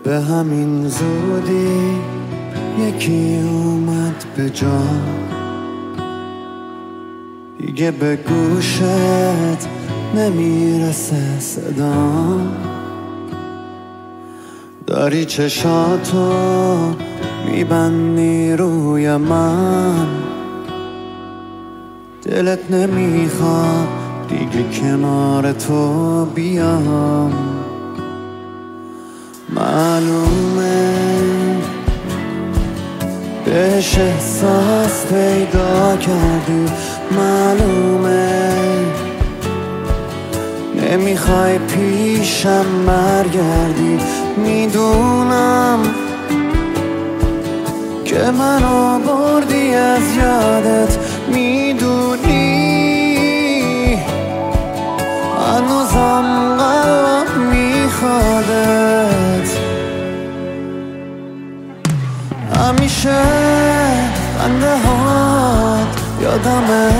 به همین زودی یکی اومد به جا، دیگه به گوشت نمیرسه صدام. داری چشاتو میبندی روی من، دلت نمیخواد دیگه کنار تو بیام. معلومه بهش احساس پیدا کردی، معلومه نمیخوای پیشم برگردی. میدونم که منو بردی از یادت، میدونی هنوزم قلبم میخوادت. همیشه خنده هات یادمه،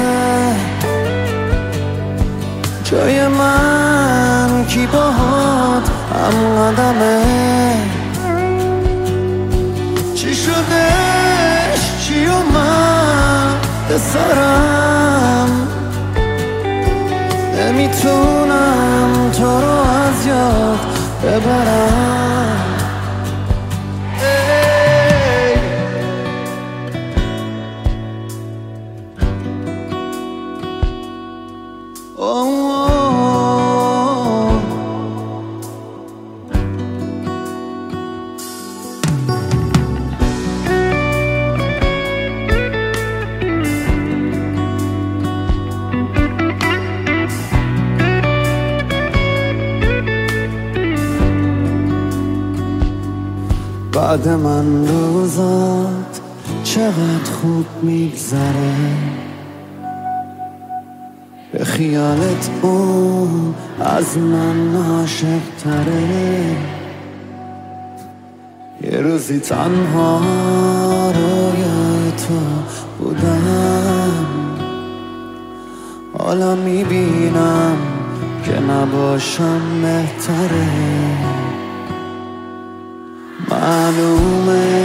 جای من کی باهات هم قدمه. چی شدش چی اومد به سرم، نمیتونم تو رو از یاد ببرم. بعد من روزات چقدر خوب میگذره، به خیالت اون از من عاشق تره. یه روزی تنها رویای تو بودم، حالا میبینم که نباشم بهتره. معلومه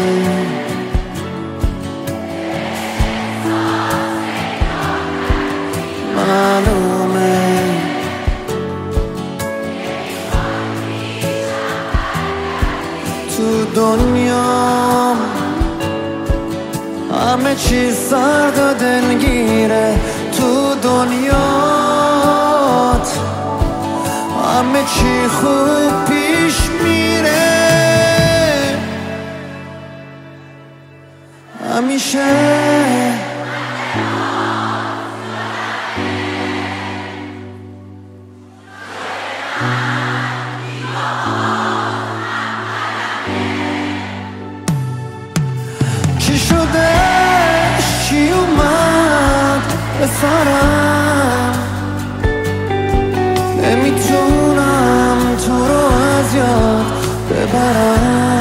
تو دنیا همه چیز سرد و دلگیره، تو دنیات همه چی خوب پیش میره. همیشه چی شدش چی اومد به سرم، نمیتونم تو رو از یاد ببرم.